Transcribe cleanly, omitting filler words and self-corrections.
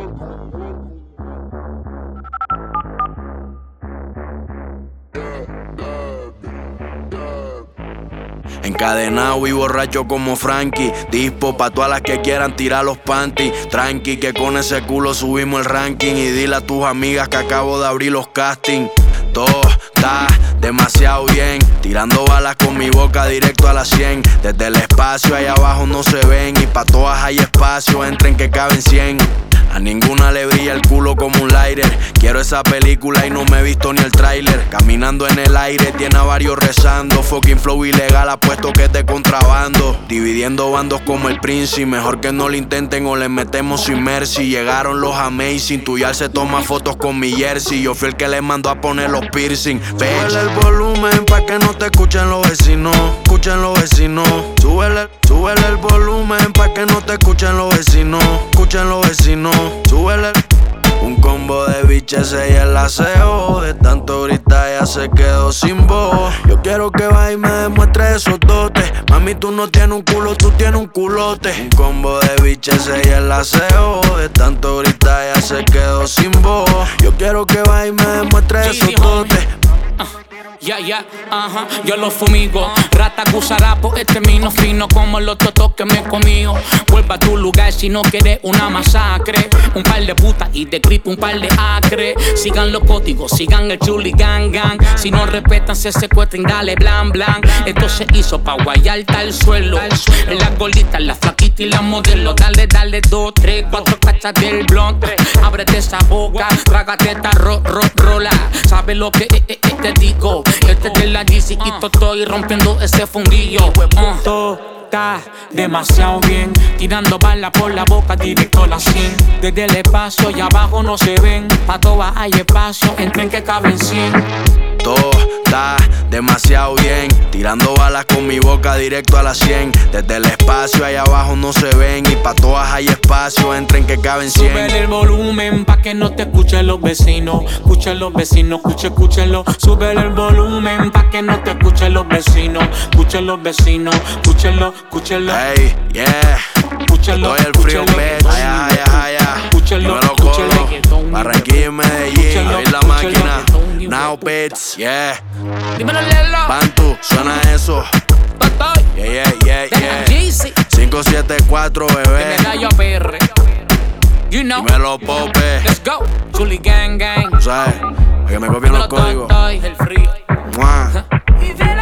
Encadenado y borracho como Frankie, dispo pa' todas las que quieran tirar los panties. Tranqui que con ese culo subimos el ranking. Y dile a tus amigas que acabo de abrir los castings. Todo está demasiado bien, tirando balas con mi boca directo a la 100. Desde el espacio allá abajo no se ven, y pa' todas hay espacio, entren que caben 100. A ninguna le brilla el culo como un lighter. Quiero esa película y no me he visto ni el tráiler. Caminando en el aire, tiene a varios rezando. Fucking flow ilegal, apuesto que es de contrabando. Dividiendo bandos como el Prince. Mejor que no lo intenten o les metemos sin mercy. Llegaron los Amazing, Tuyal se toma fotos con mi jersey. Yo fui el que les mandó a poner los piercing. Súbele el volumen pa' que no te escuchen los vecinos. Escuchen los vecinos. Súbele el volumen pa' que no te escuchen los vecinos. Escuchen los vecinos. Súbele. Un combo de biches y el aseo. De tanto gritar ya se quedó sin voz. Yo quiero que vaya y me demuestre esos dotes. Mami, tú no tienes un culo, tú tienes un culote. Un combo de biches y el aseo. De tanto gritar ya se quedó sin voz. Yo quiero que vaya y me demuestre esos dotes. Yo lo fumigo. Rata gusarapo, este mino fino como los totos que me comió. Vuelva a tu lugar si no quieres una masacre. Un par de putas y de creep un par de acre. Sigan los códigos, sigan el chuli gang gang. Si no respetan se secuestren, dale blan blan. Esto se hizo pa' guayar tal suelo. Las gorditas, las flaquitas y las modelos. Dale, 2, 3, 4 cachas del blunt. Ábrete esa boca, trágate esta rola. ¿Sabes lo que te digo? Este de la GC y estoy rompiendo ese fundillo. Todo está demasiado bien, tirando balas por la boca directo a la 100. Desde el espacio y abajo no se ven, pa' todas hay espacio, entren que caben 100. Todo está demasiado bien, tirando balas con mi boca directo a la 100. Desde el espacio allá abajo no se ven, y pa' todas hay espacio, entren que caben 100. Sube el volumen pa' que no te escuchen los vecinos. Escuchen los vecinos, escúchenlo. Sube el volumen pa' que no te escuchen los vecinos. Escuchen los vecinos, escúchenlo. Hey, yeah. Escúchenlo, estoy el frío, bitch. Allá. Escúchenlo, Yo me lo colo. Barranquilla y Medellín, abrir la máquina. Now, bitch, yeah. Dímelo, Lelo. Bantu, suena eso. Yeah. 574, bebé. Medallo PR. You know. Dímelo, Pope. Let's go. Chuli gang gang. ¿Sabes? Para que me copien los códigos. El frío. Mua.